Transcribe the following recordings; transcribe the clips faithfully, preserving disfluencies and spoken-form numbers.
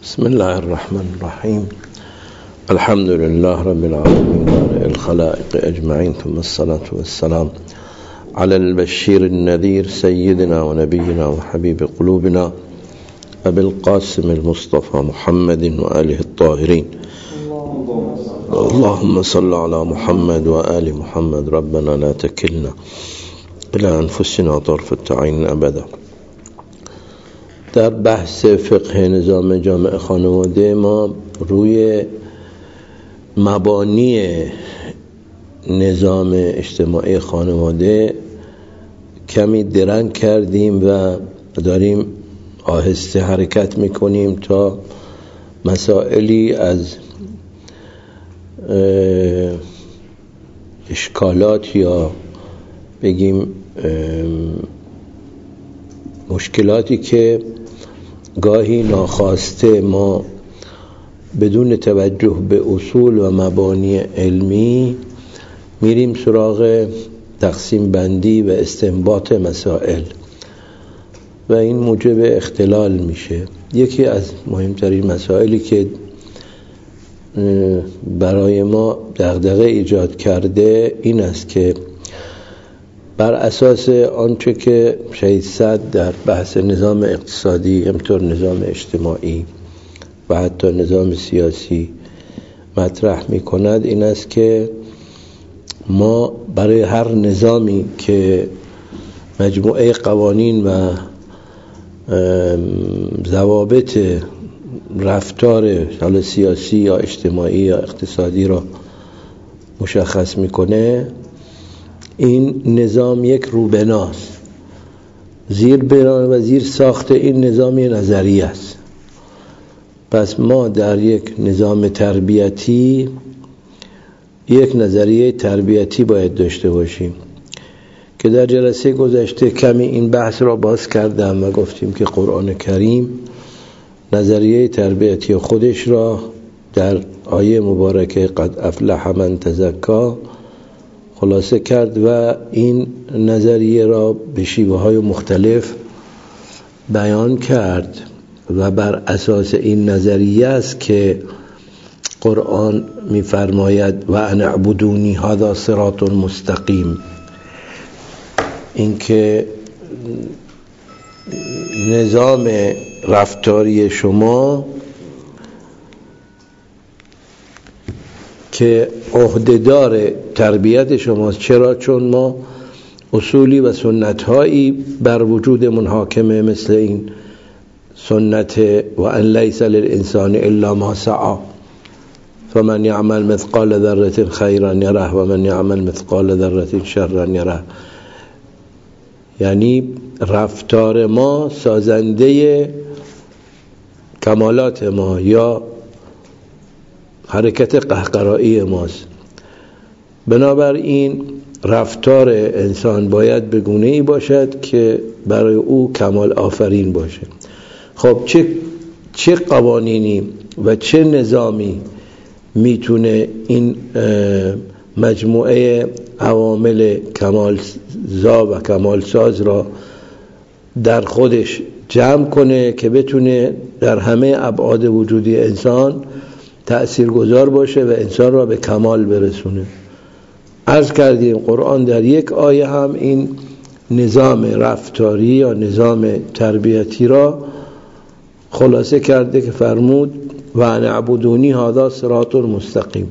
بسم الله الرحمن الرحيم. الحمد لله رب العالمين الخلائق أجمعين، ثم الصلاة والسلام على البشير النذير سيدنا ونبينا وحبيب قلوبنا أبي القاسم المصطفى محمد وآله الطاهرين. اللهم صل على محمد وآل محمد. ربنا لا تكلنا إلى أنفسنا طرفة عين أبدا. در بحث فقه نظام جامع خانواده ما روی مبانی نظام اجتماعی خانواده کمی درنگ کردیم و داریم آهسته حرکت میکنیم تا مسائلی از اشکالات یا بگیم مشکلاتی که گاهی ناخواسته ما بدون توجه به اصول و مبانی علمی میریم سراغ تقسیم بندی و استنباط مسائل و این موجب اختلال میشه. یکی از مهمترین مسائلی که برای ما دغدغه ایجاد کرده این است که بر اساس آنچه که شهید صدر در بحث نظام اقتصادی، همطور نظام اجتماعی و حتی نظام سیاسی مطرح می کند این است که ما برای هر نظامی که مجموعه قوانین و ضوابط رفتار حالا سیاسی یا اجتماعی یا اقتصادی را مشخص میکنه، این نظام یک روبناست. زیر بنا و زیر ساخت این نظام یک نظریه است. پس ما در یک نظام تربیتی یک نظریه تربیتی باید داشته باشیم که در جلسه گذشته کمی این بحث را باز کردم و گفتیم که قرآن کریم نظریه تربیتی خودش را در آیه مبارکه قد افلح من تزکا خلاصه کرد و این نظریه را به شیوه های مختلف بیان کرد و بر اساس این نظریه است که قرآن می‌فرماید و ان اعبدونی هذا صراط مستقیم. اینکه نظام رفتاری شما که عهدهدار تربیت شماست. چرا؟ چون ما اصولی و سنت‌هایی بر وجود منحاکمه مثل این سنت و ان لیس للانسان الا ما سعی فمن یعمل مثقال ذره خیرا یره و من یعمل مثقال ذره شرا یره. یعنی رفتار ما سازنده کمالات ما یا حرکت قهقرایی ماست. بنابراین رفتار انسان باید به گونه‌ای باشد که برای او کمال آفرین باشه. خب چه چه قوانینی و چه نظامی میتونه این مجموعه عوامل کمال زا و کمال ساز را در خودش جمع کنه که بتونه در همه ابعاد وجودی انسان تأثیرگذار باشه و انسان را به کمال برسونه؟ عرض کردیم قرآن در یک آیه هم این نظام رفتاری یا نظام تربیتی را خلاصه کرده که فرمود و ان اعبدونی هذا صراط مستقیم.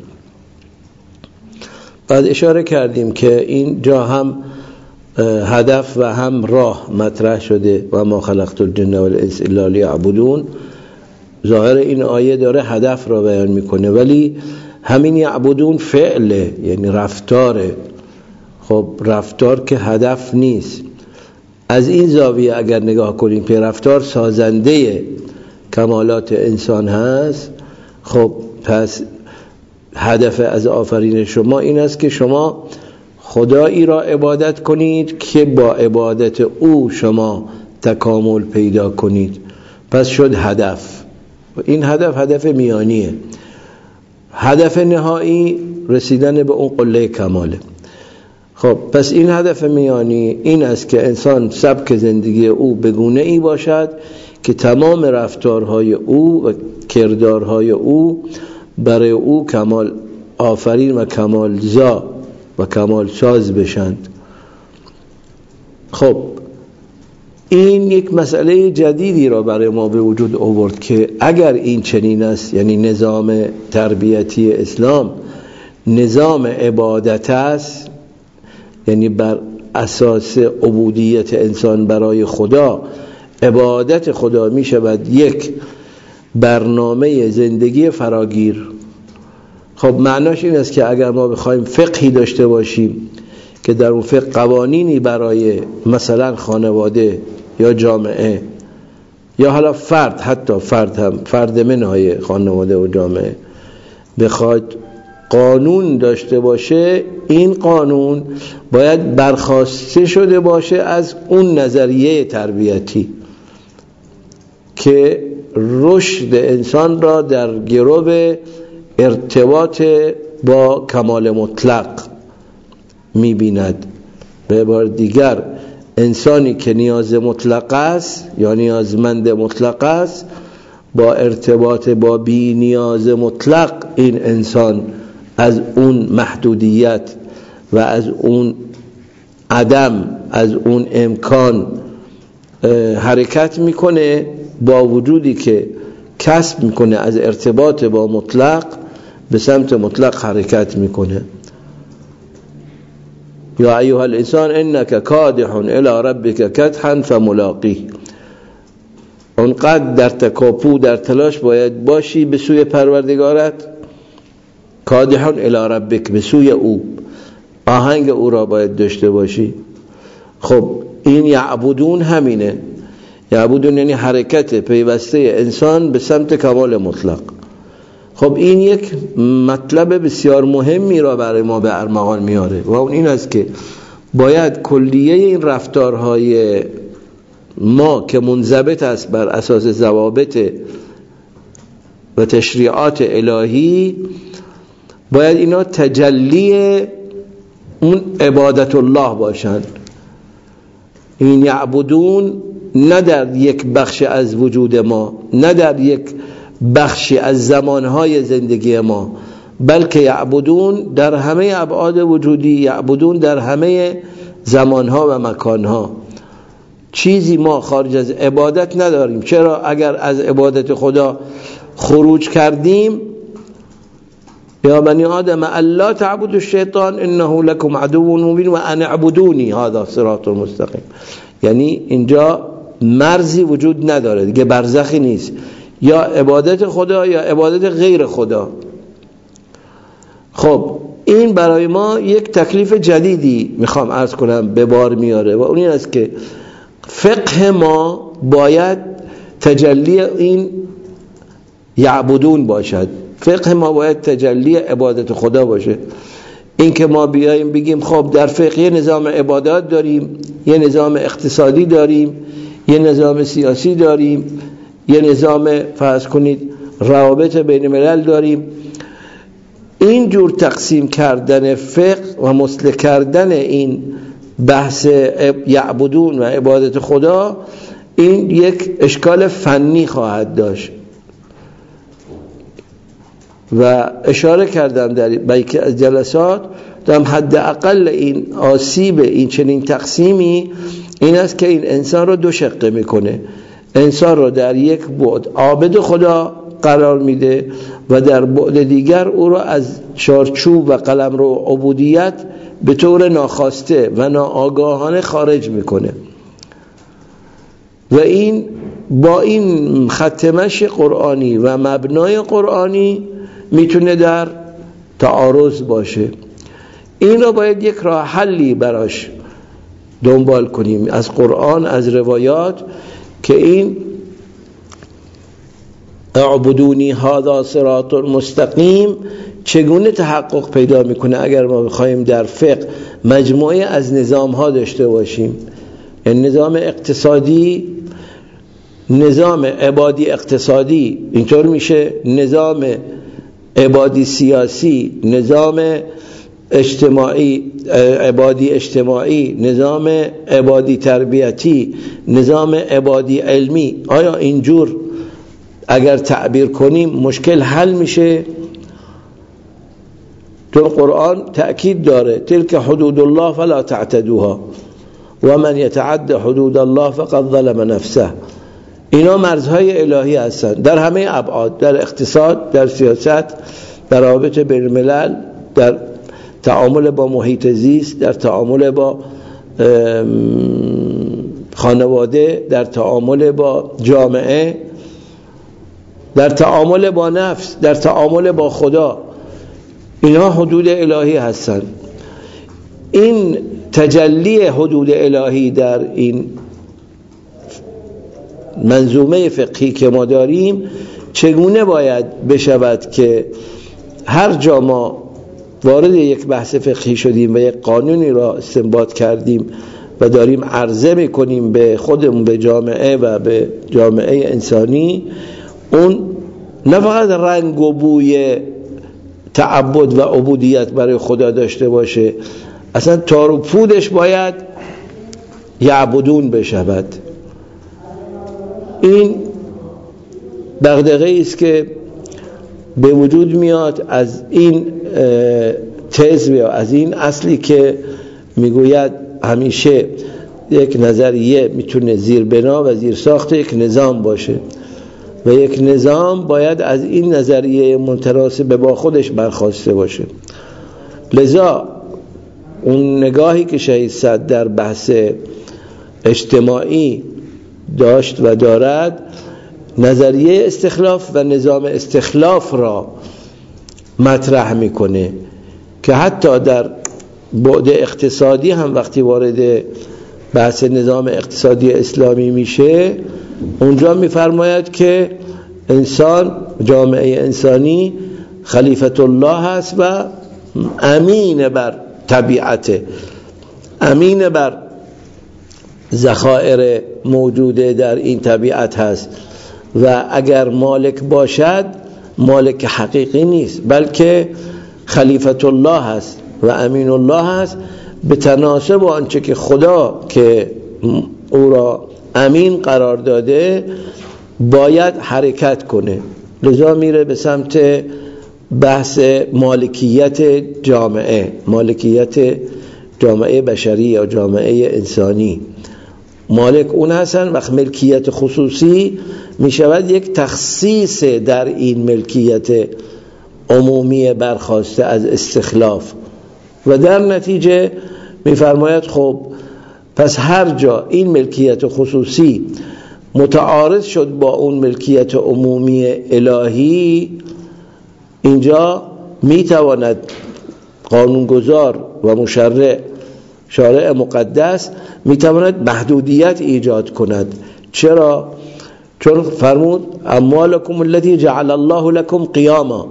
بعد اشاره کردیم که این جا هم هدف و هم راه مطرح شده و ما خلقت الجن والانس الا لیعبدون. ظاهر این آیه داره هدف را بیان میکنه ولی همین یعبدون فعله، یعنی رفتاره. خب رفتار که هدف نیست. از این زاویه اگر نگاه کنیم که رفتار سازنده کمالات انسان هست، خب پس هدف از آفرین شما این است که شما خدایی را عبادت کنید که با عبادت او شما تکامل پیدا کنید. پس شد هدف. این هدف هدف میانیه. هدف نهایی رسیدن به اون قله کماله. خب پس این هدف میانی این است که انسان سبک زندگی او به گونه ای باشد که تمام رفتارهای او و کردارهای او برای او کمال آفرین و کمال زا و کمال ساز بشند. خب این یک مسئله جدیدی را برای ما به وجود آورد که اگر این چنین است، یعنی نظام تربیتی اسلام نظام عبادت است، یعنی بر اساس عبودیت انسان برای خدا، عبادت خدا می شود یک برنامه زندگی فراگیر. خب معناش این است که اگر ما بخوایم فقهی داشته باشیم که در اون فقه قوانینی برای مثلا خانواده یا جامعه یا حالا فرد، حتی فرد هم فرد منهای خانواده و جامعه بخواد قانون داشته باشه، این قانون باید برخواسته شده باشه از اون نظریه تربیتی که رشد انسان را در گرو ارتباط با کمال مطلق می‌بیند. به عبارت دیگر انسانی که نیاز مطلق است یا نیازمند مطلق است، با ارتباط با بی نیاز مطلق این انسان از اون محدودیت و از اون عدم، از اون امکان حرکت میکنه، با وجودی که کسب میکنه از ارتباط با مطلق به سمت مطلق حرکت میکنه. یا ایها الانسان انک کادح الی ربک کدحا فملاقیه، اونقدر در تکاپو در تلاش باید باشی به سوی پروردگارت، کادح الی ربک، به سوی او، آهنگ او را باید داشته باشی. خب این یعبدون همینه، یعبدون یعنی حرکت پیوسته انسان به سمت کمال مطلق. خب این یک مطلب بسیار مهمی را برای ما به ارمغان میاره و اون این است که باید کلیه این رفتارهای ما که منضبط است بر اساس ضوابط و تشریعات الهی، باید اینا تجلی اون عبادت الله باشند. این یعبدون نه در یک بخش از وجود ما، نه در یک بخشی از زمانهای زندگی ما، بلکه یعبدون در همه ابعاد وجودی، یعبدون در همه زمانها و مکانها. چیزی ما خارج از عبادت نداریم. چرا؟ اگر از عبادت خدا خروج کردیم، یا بنی آدم الا تعبدوا الشیطان انه لکم عدو مبین و ان اعبدونی هذا صراط مستقیم، یعنی اینجا مرزی وجود نداره دیگه، برزخی نیست، یا عبادت خدا یا عبادت غیر خدا. خب این برای ما یک تکلیف جدیدی میخوام عرض کنم به بار میاره و اون این است که فقه ما باید تجلی این یعبدون باشد، فقه ما باید تجلی عبادت خدا باشه. این که ما بیاییم بگیم خب در فقه یه نظام عبادات داریم، یه نظام اقتصادی داریم، یه نظام سیاسی داریم، یه نظام فرض کنید روابط بین الملل داریم، این جور تقسیم کردن فقه و مسلک کردن این بحث یعبدون و عبادت خدا، این یک اشکال فنی خواهد داشت و اشاره کردم در یکی از جلسات، دارم حد اقل این آسیب این چنین تقسیمی این است که این انسان رو دو شقه میکنه، انسان رو در یک بعد عابد خدا قرار میده و در بعد دیگر او رو از چارچوب و قلمرو عبودیت به طور ناخواسته و ناآگاهانه خارج میکنه و این با این خط مشی قرآنی و مبنای قرآنی میتونه در تعارض باشه. این را باید یک راه حلی براش دنبال کنیم از قرآن، از روایات، که این اعبدونی هذا صراط مستقیم چگونه تحقق پیدا میکنه اگر ما بخوایم در فقه مجموعه از نظام ها داشته باشیم، یعنی نظام اقتصادی، نظام عبادی اقتصادی اینطور میشه، نظام عبادی سیاسی، نظام اجتماعی عبادی اجتماعی، نظام عبادی تربیتی، نظام عبادی علمی، آیا اینجور اگر تعبیر کنیم مشکل حل میشه؟ تو قرآن تأکید داره تلک حدود الله فلا تعتدوها و من یتعد حدود الله فقد ظلم نفسه. اینا مرزهای الهی هستند در همه ابعاد، در اقتصاد، در سیاست، در روابط بین الملل، در تعامل با محیط زیست، در تعامل با خانواده، در تعامل با جامعه، در تعامل با نفس، در تعامل با خدا. اینا حدود الهی هستند. این تجلی حدود الهی در این منظومه فقهی که ما داریم چگونه باید بشود که هر جا ما وارد یک بحث فقهی شدیم و یک قانونی را استنباط کردیم و داریم عرضه میکنیم به خودمون، به جامعه و به جامعه انسانی، اون نه فقط رنگ و بوی تعبد و عبودیت برای خدا داشته باشه، اصلا تار و پودش باید یعبدون بشود. این دغدغه‌ای است که به وجود میاد از این تز یا از این اصلی که میگوید همیشه یک نظریه میتونه زیربنا و زیرساخت یک نظام باشه و یک نظام باید از این نظریه متناسب با خودش برخواسته باشه. لذا اون نگاهی که شهید صدر در بحث اجتماعی داشت و دارد، نظریه استخلاف و نظام استخلاف را مطرح میکنه که حتی در بعد اقتصادی هم وقتی وارد بحث نظام اقتصادی اسلامی میشه، اونجا میفرماید که انسان، جامعه انسانی خلیفت الله هست و امین بر طبیعته، امین بر ذخایر موجوده در این طبیعت هست و اگر مالک باشد مالک حقیقی نیست بلکه خلیفت الله هست و امین الله هست، به تناسب آنچه که خدا که او را امین قرار داده باید حرکت کنه. لذا میره به سمت بحث مالکیت جامعه، مالکیت جامعه بشری یا جامعه انسانی. مالک اون هستن، وقت ملکیت خصوصی می شود یک تخصیص در این ملکیت عمومی برخواسته از استخلاف و در نتیجه می فرماید خب پس هر جا این ملکیت خصوصی متعارض شد با اون ملکیت عمومی الهی، اینجا می تواند قانونگذار و مشرع، شارع مقدس می تواند محدودیت ایجاد کند. چرا؟ چون فرمود اموالکم التي جعل الله لكم قیاما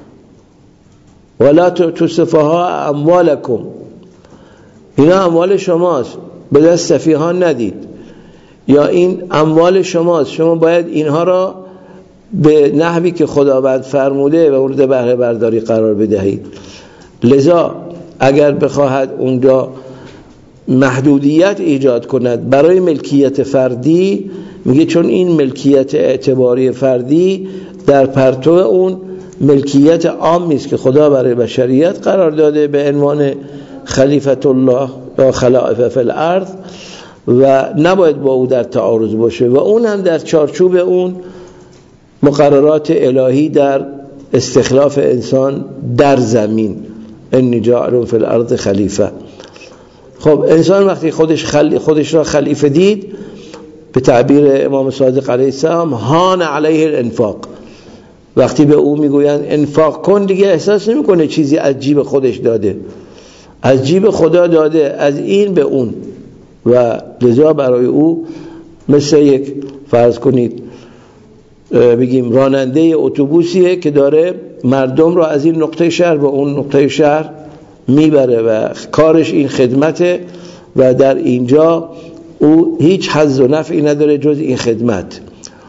ولا تؤتوا السفهاء اموالکم، اینا اموال شماست، به دست سفیهان ندید، یا این اموال شماست، شما باید اینها را به نحوی که خداوند فرموده و مورد بهره برداری قرار بدهید. لذا اگر بخواهد اونجا محدودیت ایجاد کند برای ملکیت فردی، میگه چون این ملکیت اعتباری فردی در پرتو اون ملکیت عامی است که خدا برای بشریت قرار داده به عنوان خلیفت الله یا خلائف فی الارض و نباید با او در تعارض باشه و اون هم در چارچوب اون مقررات الهی در استخلاف انسان در زمین، انی جاعل فی الارض خلیفه. خب انسان وقتی خودش خل... خودش را خلیفه دید، به تعبیر امام صادق علیه السلام هان علیه الانفاق، وقتی به او میگویند انفاق کن دیگه احساس نمیکنه چیزی از جیب خودش داده، از جیب خدا داده، از این به اون، و لذا برای او مثل یک فرض کنید بگیم راننده اتوبوسیه که داره مردم را از این نقطه شهر به اون نقطه شهر میبره و کارش این خدمته و در اینجا او هیچ حظ و نفعی نداره جز این خدمت.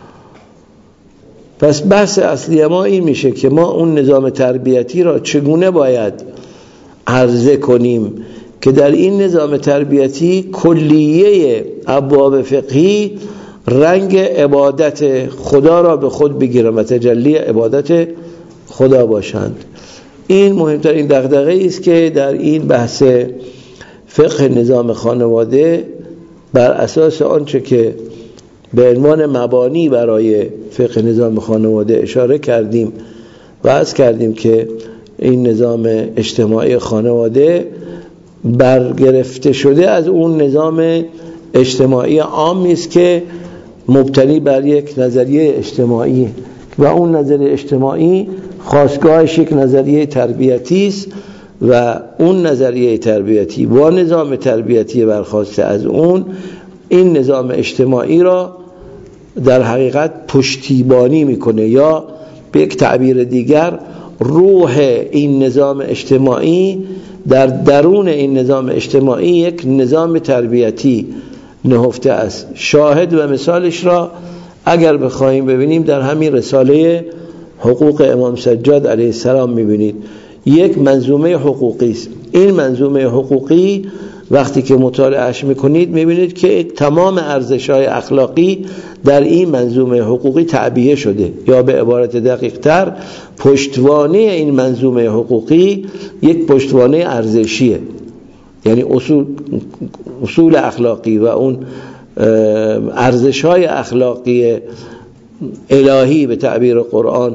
پس بحث اصلی ما این میشه که ما اون نظام تربیتی را چگونه باید عرضه کنیم که در این نظام تربیتی کلیه ابواب فقهی رنگ عبادت خدا را به خود بگیرند و تجلی عبادت خدا باشند. این مهمترین دغدغه‌ای است که در این بحث فقه نظام خانواده بر اساس آنچه که به عنوان مبانی برای فقه نظام خانواده اشاره کردیم و عرض کردیم که این نظام اجتماعی خانواده برگرفته شده از اون نظام اجتماعی عامی است که مبتنی بر یک نظریه اجتماعی و اون نظریه اجتماعی خاستگاهش یک نظریه تربیتی است و اون نظریه تربیتی با نظام تربیتی برخواسته از اون این نظام اجتماعی را در حقیقت پشتیبانی میکنه، یا به یک تعبیر دیگر روح این نظام اجتماعی در درون این نظام اجتماعی یک نظام تربیتی نهفته است. شاهد و مثالش را اگر بخواهیم ببینیم در همین رساله حقوق امام سجاد علیه السلام میبینید. یک منظومه حقوقی است. این منظومه حقوقی وقتی که مطالعهش میکنید میبینید که تمام ارزش‌های اخلاقی در این منظومه حقوقی تعبیه شده، یا به عبارت دقیق تر پشتوانه این منظومه حقوقی یک پشتوانه ارزشیه، یعنی اصول اصول اخلاقی و اون ارزش‌های اخلاقی الهی به تعبیر قرآن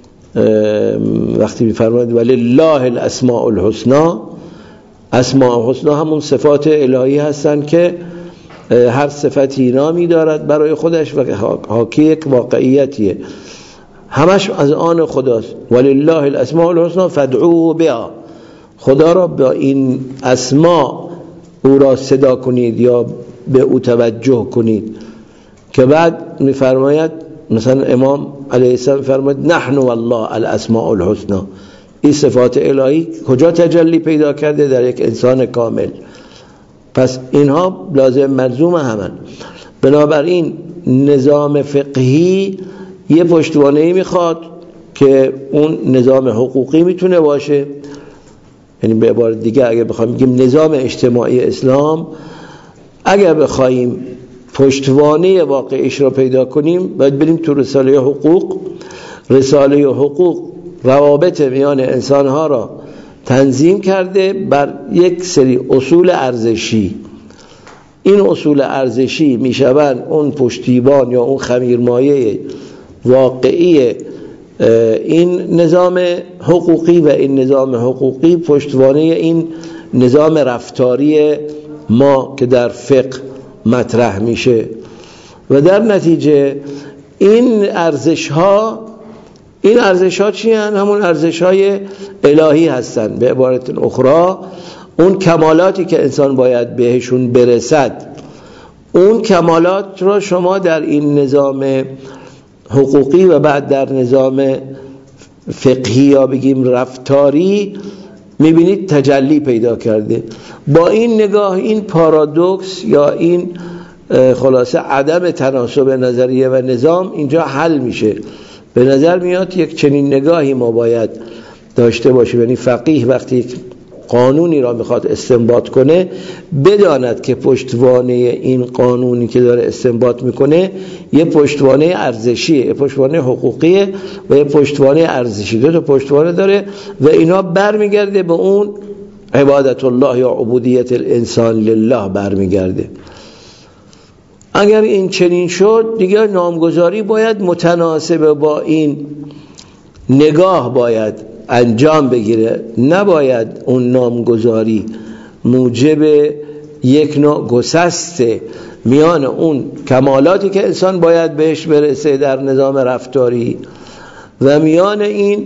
وقتی می‌فرماید ولله الاسماء الحسنی، اسماء الحسنی همون صفات الهی هستند که هر صفتی نامی دارد برای خودش و حاکی یک واقعیتیه، همش از آن خداست. ولله الاسماء الحسنی فادعوه بها، خدا را با این اسما او را صدا کنید یا به او توجه کنید. که بعد می‌فرماید مثلا امام علیه السلام فرمود نحن والله الاسماء الحسنی، این صفات الهی کجا تجلی پیدا کرده؟ در یک انسان کامل. پس اینها لازم ملزوم همن. بنابراین نظام فقهی یه پشتوانه‌ای میخواد که اون نظام حقوقی میتونه باشه، یعنی به عبارت دیگه اگر بخوایم بگیم نظام اجتماعی اسلام اگر بخوایم پشتوانه واقعیش را پیدا کنیم باید بریم تو رساله حقوق. رساله حقوق روابط میان انسانها را تنظیم کرده بر یک سری اصول ارزشی. این اصول ارزشی میشوند اون پشتیبان یا اون خمیرمایه واقعی این نظام حقوقی و این نظام حقوقی پشتوانه این نظام رفتاری ما که در فقه مطرح میشه و در نتیجه این ارزش ها این ارزش ها چی هستند؟ همون ارزش های الهی هستند. به عبارت اخرى اون کمالاتی که انسان باید بهشون برسد، اون کمالات را شما در این نظام حقوقی و بعد در نظام فقهی یا بگیم رفتاری میبینید تجلی پیدا کرده. با این نگاه این پارادوکس یا این خلاصه عدم تناسب نظریه و نظام اینجا حل میشه. به نظر میاد یک چنین نگاهی ما باید داشته باشیم، یعنی فقیه وقتی یک قانونی را میخواد استنباط کنه بداند که پشتوانه این قانونی که داره استنباط میکنه یه پشتوانه ارزشیه، یه پشتوانه حقوقیه و یه پشتوانه ارزشی. دو تا پشتوانه داره و اینا برمیگرده به اون عبادت الله یا عبودیت الانسان لله برمیگرده. اگر این چنین شد دیگه نامگذاری باید متناسب با این نگاه باید انجام بگیره، نباید اون نامگذاری موجب یک نوع گسست میان اون کمالاتی که انسان باید بهش برسه در نظام رفتاری و میان این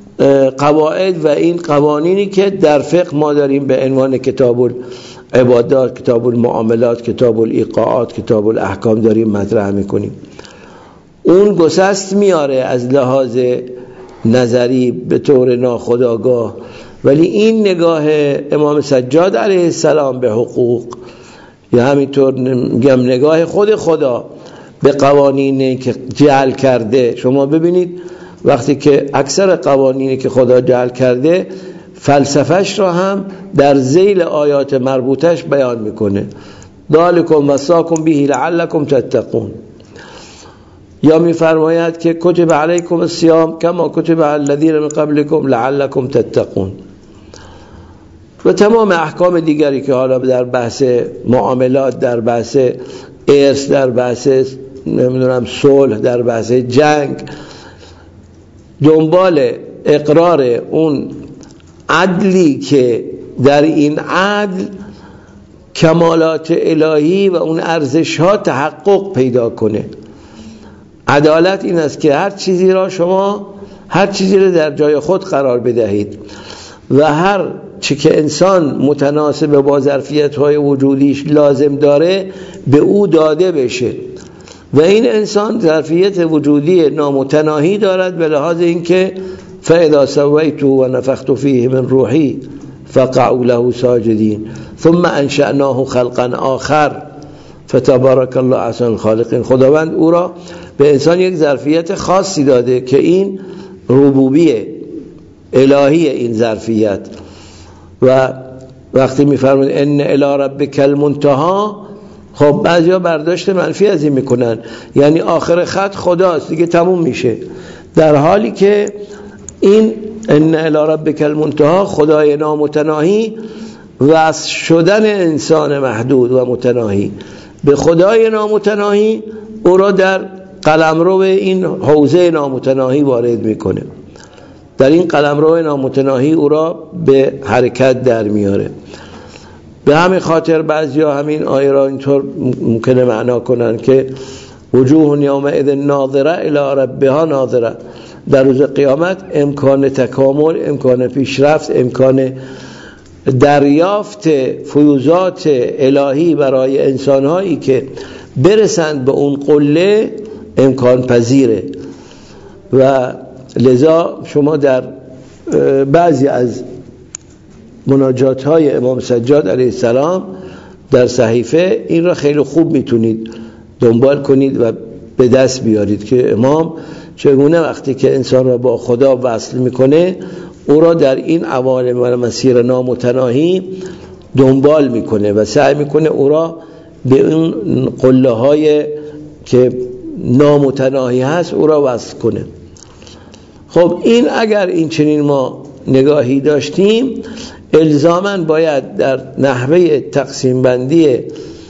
قواعد و این قوانینی که در فقه ما داریم به عنوان کتاب العبادات، کتاب المعاملات، کتاب الایقاعات، کتاب الاحکام داریم مطرح میکنیم. اون گسست میاره از لحاظ نظری به طور ناخودآگاه، ولی این نگاه امام سجاد علیه السلام به حقوق یا همینطور میگم نگاه خود خدا به قوانینی که جعل کرده، شما ببینید وقتی که اکثر قوانینی که خدا جعل کرده فلسفهش را هم در ذیل آیات مربوطش بیان میکنه. ذالکم وصاکم به لعلکم تتقون. یا میفرماید که کتب علیکم الصیام کما کتب علی الذین من قبلکم لعلکم تتقون. و تمام احکام دیگری که حالا در بحث معاملات، در بحث ارث، در بحث نمیدونم صلح، در بحث جنگ، دنبال اقرار اون عدلی که در این عدل کمالات الهی و اون ارزش ها تحقق پیدا کنه. عدالت این است که هر چیزی را شما هر چیزی را در جای خود قرار بدهید و هر چی که انسان متناسب با ظرفیت های وجودیش لازم داره به او داده بشه و این انسان ظرفیت وجودی نامتناهی دارد به لحاظ اینکه فاذا سویت و نفخت فیه من روحی فقعوا له ساجدین ثم انشأناه خلقا آخر فتبارک الله احسن الخالقین. خداوند او را به انسان یک ظرفیت خاصی داده که این ربوبیه الهی این ظرفیت. و وقتی میفرمود ان الی ربک المنتهی، خب بعضیا برداشت منفی از این میکنن، یعنی آخر خط خداست دیگه تموم میشه، در حالی که این ان الی ربک المنتهی خدای نامتناهی وصل شدن انسان محدود و متناهی به خدای نامتناهی او را در قلمرو این حوزه نامتناهی وارد میکنه، در این قلمرو نامتناهی او را به حرکت در میاره. به همین خاطر بعضیا همین آیه را اینطور ممکنه معنا کنن که وجوه یومئذ ناظره الی ربها ناظره، در روز قیامت امکان تکامل، امکان پیشرفت، امکان دریافت فیوزات الهی برای انسانهایی که برسند به اون قله امکان پذیره. و لذا شما در بعضی از مناجات های امام سجاد علیه السلام در صحیفه این را خیلی خوب میتونید دنبال کنید و به دست بیارید که امام چگونه وقتی که انسان را با خدا وصل میکنه او را در این عوالم و مسیر نامتناهی دنبال میکنه و سعی میکنه او را به اون قله های که نامتناهی هست او را وصل کنه. خب این اگر این چنین ما نگاهی داشتیم الزاماً باید در نحوه تقسیم بندی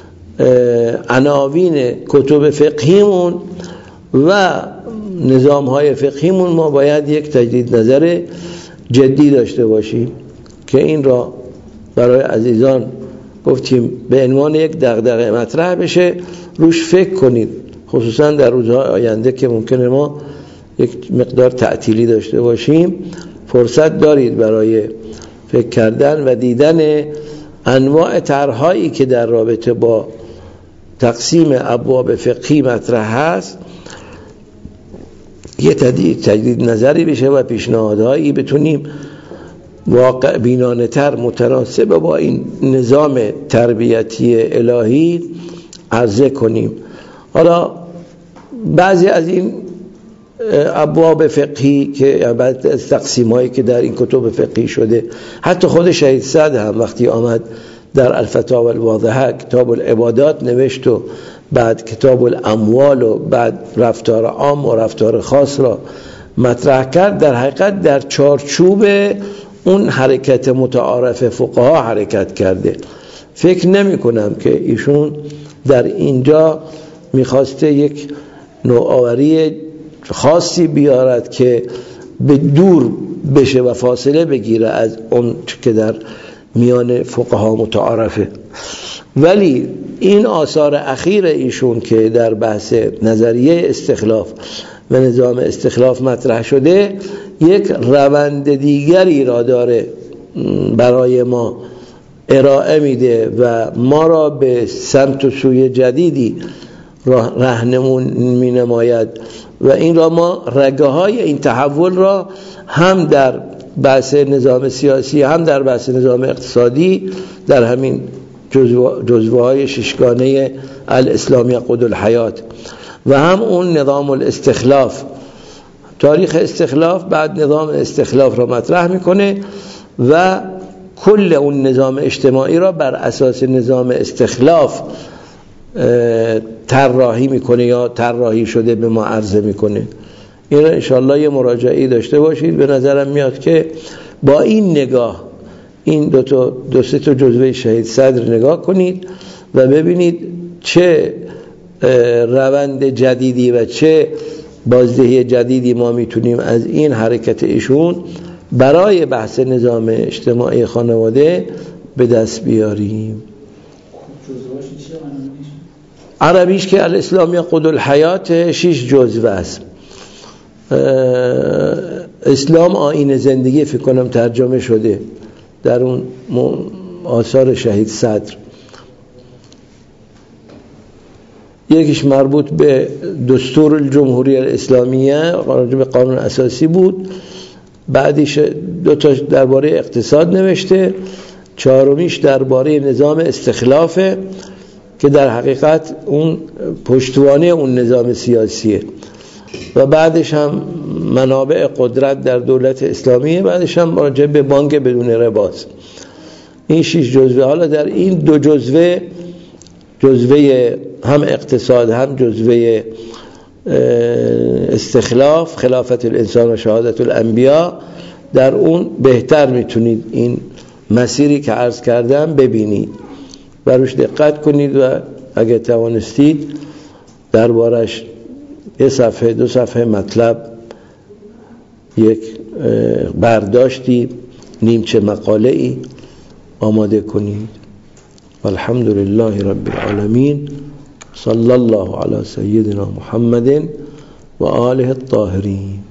عناوین کتب فقهیمون و نظام های فقهیمون ما باید یک تجدید نظر جدی داشته باشیم که این را برای عزیزان گفتیم به عنوان یک دغدغه مطرح بشه، روش فکر کنید، خصوصا در روزهای آینده که ممکنه ما یک مقدار تعطیلی داشته باشیم. فرصت دارید برای فکر کردن و دیدن انواع طرح‌هایی که در رابطه با تقسیم ابواب فقهی مطرح هست، یه تجدید, تجدید نظری بشه و پیشنهادهایی بتونیم واقع بینانه تر متناسب با این نظام تربیتی الهی عرضه کنیم. حالا بعضی از این ابواب فقهی که بعد از تقسیمایی که در این کتب فقهی شده، حتی خود شهید صدر هم وقتی آمد در الفتاوی الواضحه کتاب العبادات نوشت و بعد کتاب الاموال و بعد رفتار عام و رفتار خاص را مطرح کرد، در حقیقت در چارچوب اون حرکت متعارف فقها حرکت کرده. فکر نمی کنم که ایشون در اینجا میخواسته یک نوآوری خاصی بیارد که به دور بشه و فاصله بگیره از اون که در میان فقها متعارفه. ولی این آثار اخیر ایشون که در بحث نظریه استخلاف و نظام استخلاف مطرح شده یک روند دیگری را داره برای ما ارائه میده و ما را به سمت و سوی جدیدی راهنمون می نماید و این را ما رگه های این تحول را هم در بحث نظام سیاسی هم در بحث نظام اقتصادی در همین جزوه های ششگانه الاسلامی قد الحیات و هم اون نظام الاستخلاف، تاریخ استخلاف بعد نظام استخلاف را مطرح میکنه و کل اون نظام اجتماعی را بر اساس نظام استخلاف طراحی میکنه یا طراحی شده به ما عرضه میکنه. این را انشاءالله یه مراجعه‌ای داشته باشید. به نظرم میاد که با این نگاه این دو تا دو سه تا جزوه شهید صدر نگاه کنید و ببینید چه روند جدیدی و چه بازدهی جدیدی ما میتونیم از این حرکت ایشون برای بحث نظام اجتماعی خانواده به دست بیاریم. عربیش که الاسلامی قد الحیات شش جزوه است. اسلام آیین زندگی فکر کنم ترجمه شده در اون آثار شهید صدر. یکیش مربوط به دستور الجمهوری الاسلامیه، راجع به قانون اساسی بود. بعدیش دو تا درباره اقتصاد نوشته. چهارمیش درباره نظام استخلافه که در حقیقت اون پشتوانه اون نظام سیاسیه. و بعدش هم منابع قدرت در دولت اسلامیه. بعدش هم راجع به بانک بدون رباست. این شش جزوه. حالا در این دو جزوه، جزوه هم اقتصاد هم جزوه استخلاف، خلافت الانسان و شهادت الانبیا، در اون بهتر میتونید این مسیری که عرض کردم ببینید و روش دقت کنید و اگه توانستید دربارش یه صفحه دو صفحه مطلب، یک برداشتی، نیمچه مقاله ای آماده کنید. والحمدلله رب العالمین. صلی الله علی سیدنا محمد و آله الطاهرین.